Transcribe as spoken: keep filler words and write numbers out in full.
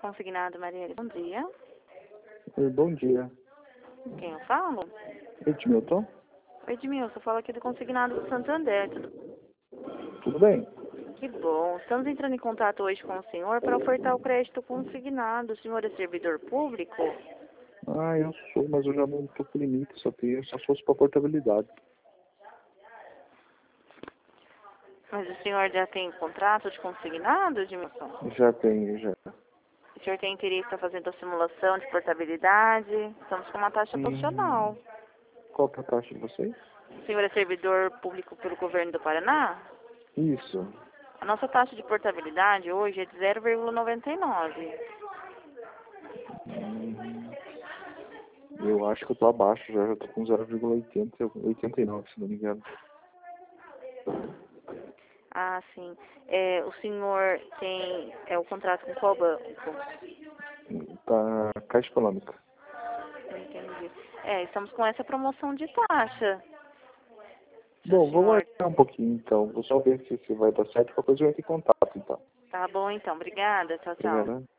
Consignado, Marielle. Bom dia. Oi, bom dia. Quem eu falo? Edmilton, Oi, Edmilson. Fala aqui do Consignado do Santander. Tudo... tudo bem? Que bom. Estamos entrando em contato hoje com o senhor para ofertar o crédito consignado. O senhor é servidor público? Ah, eu sou, mas eu já não estou com limite, só tenho, só fosse para portabilidade. Mas o senhor já tem contrato de consignado, Edmilson? Já tenho, já. O senhor tem interesse em estar fazendo a simulação de portabilidade? Estamos com uma taxa Hum, profissional. qual que é a taxa de vocês? O senhor é servidor público pelo governo do Paraná? Isso. A nossa taxa de portabilidade hoje é de zero vírgula noventa e nove. Hum, eu acho que eu estou abaixo já, já estou com zero vírgula oitenta e nove, se não me engano. Ah, sim. É, o senhor tem é, o contrato com qual banco? Tá, Caixa Econômica. Entendi. É, estamos com essa promoção de taxa. Se o Bom, vamos senhor... olhar um pouquinho então. Vou só ver se, se vai dar certo. Qualquer coisa eu entro em contato então. Tá bom, então. Obrigada. Tchau, tchau. Obrigado.